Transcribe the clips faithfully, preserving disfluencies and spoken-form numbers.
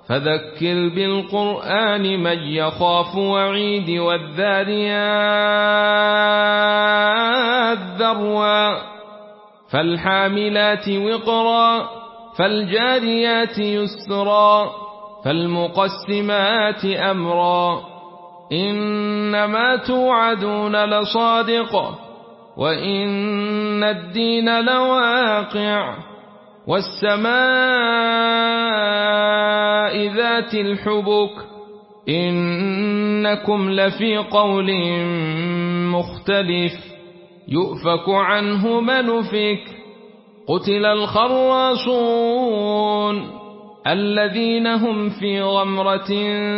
فذكر بالقرآن من يخاف وعيد والذاريات ذروا فالحاملات وقرا فالجاريات يسرا فالمقسمات أمرا إنما توعدون لصادق وإن الدين لواقع والسماء ذات الحبك إنكم لفي قول مختلف يؤفك عنه من أفك قتل الخراصون الذين هم في غمرة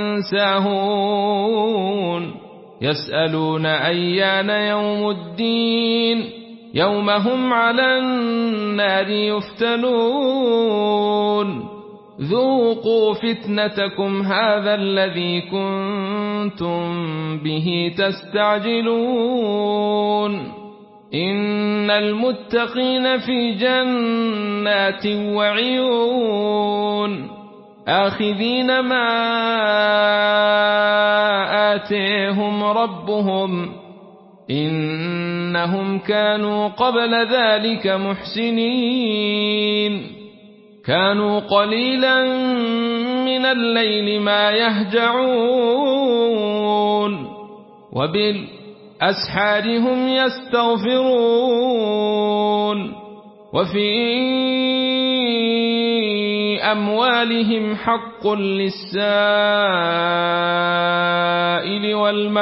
ساهون يسألون أيان يوم الدين يوم هم على النار يفتنون ذوقوا فتنتكم هذا الذي كنتم به تستعجلون إن المتقين في جنات وعيون آخذين ما آتيهم ربهم إنهم كانوا قبل ذلك محسنين كانوا قليلا من الليل ما يهجعون وبالأسحار هم يستغفرون وفي أموالهم حق للسائل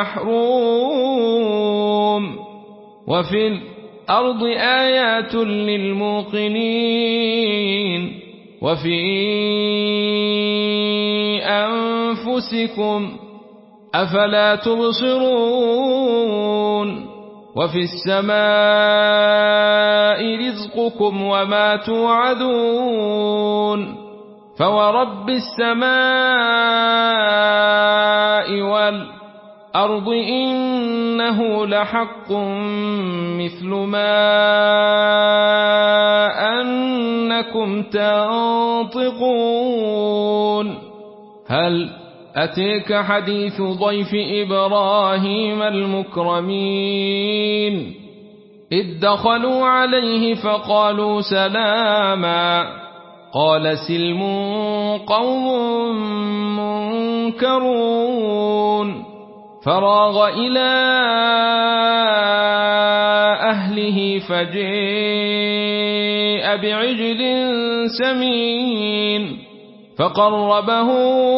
والمحروم وفي الأرض آيات للموقنين وفي أنفسكم أفلا تبصرون وفي السماء رزقكم وما توعدون فورب السماء والأرض إنه لحق مثل ما أنكم تنطقون هل أتيك حديث ضيف إبراهيم المكرمين إذ دخلوا عليه فقالوا سلاما قال سلم قوم منكرون فراغ إلى أهله فجاء بعجل سمين فقربه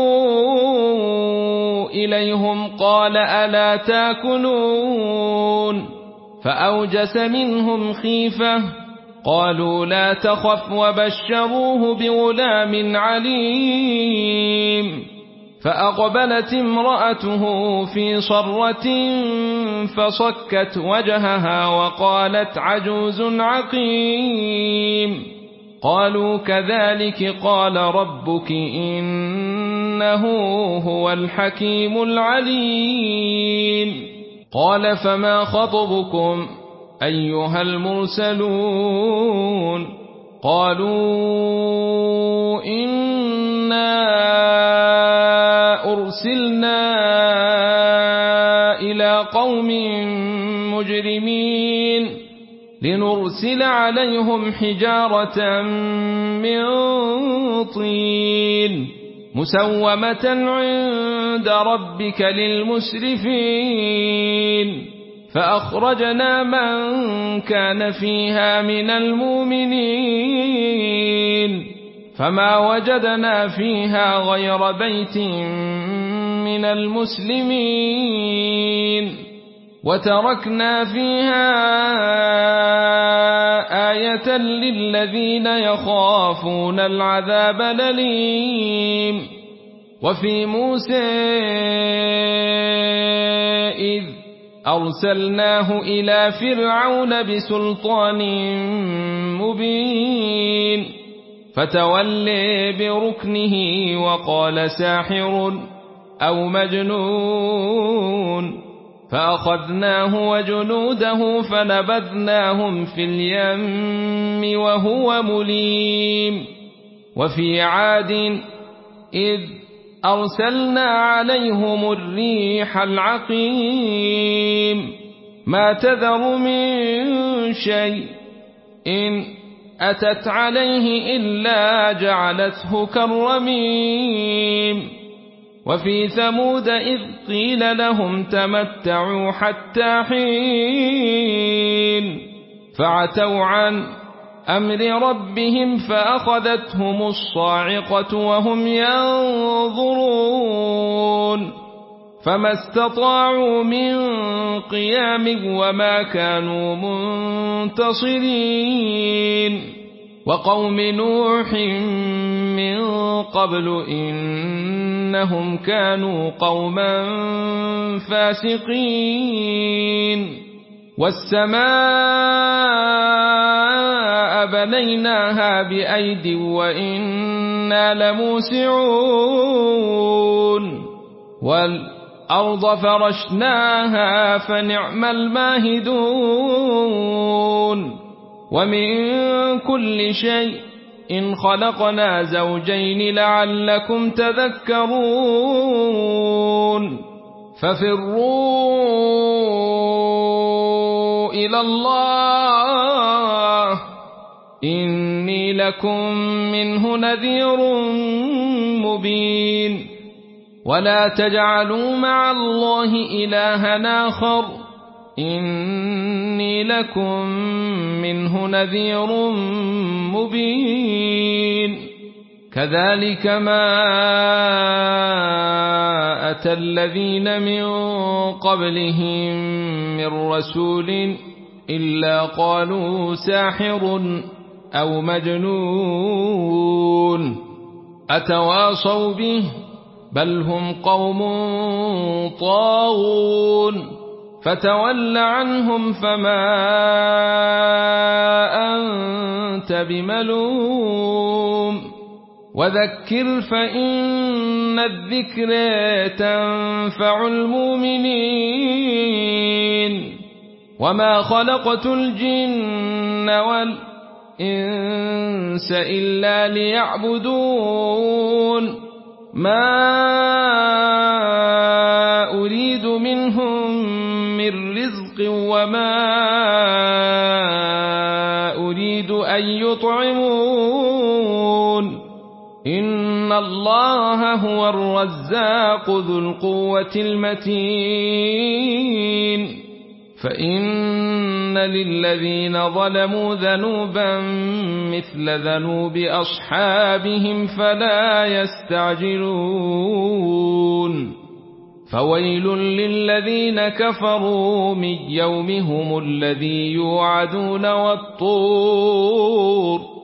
إليهم قال ألا تاكلون فأوجس منهم خيفة قالوا لا تخف وبشروه بغلام عليم فأقبلت امرأته في صرة فصكت وجهها وقالت عجوز عقيم قالوا كذلك قال ربك إنه هو الحكيم العليم قال فما خطبكم أيها المرسلون قالوا إنا أرسلنا إلى قوم مجرمين لنرسل عليهم حجارة من طين مسومة عند ربك للمسرفين فأخرجنا من كان فيها من المؤمنين فما وجدنا فيها غير بيت من المسلمين وتركنا فيها آية للذين يخافون العذاب الأليم وفي موسى إذ أرسلناه إلى فرعون بسلطان مبين فتولى بركنه وقال ساحر أو مجنون فأخذناه وجنوده فنبذناهم في اليم وهو مليم وفي عاد إذ أرسلنا عليهم الريح العقيم ما تذر من شيء إن أتت عليه إلا جعلته كالرميم وفي ثمود إذ قيل لهم تمتعوا حتى حين فعتوا عن أمر ربهم فأخذتهم الصاعقة وهم ينظرون فما استطاعوا من قيام وما كانوا منتصرين وقوم نوح من قبل إنهم كانوا قوما فاسقين والسماء بنيناها بأيد وإنا لموسعون والأرض فرشناها فنعم الماهدون ومن كل شيء إن خلقنا زوجين لعلكم تذكرون ففروا إلى الله إني لكم منه نذير مبين ولا تجعلوا مع الله إلها آخر إني لكم منه نذير مبين كذلك ما أتى الذين من قبلهم من رسول إلا قالوا ساحر أو مجنون أتواصوا به بل هم قوم طاغون فتول عنهم فما أنت بملوم وذكر فإن الذكر تنفع المؤمنين وما خلقت الجن والإنس إلا ليعبدون ما أريد منهم من رزق وما أريد أن يطعمون إن الله هو الرزاق ذو القوة المتين فإن للذين ظلموا ذنوبا مثل ذنوب أصحابهم فلا يستعجلون فويل للذين كفروا من يومهم الذي يوعدون والطور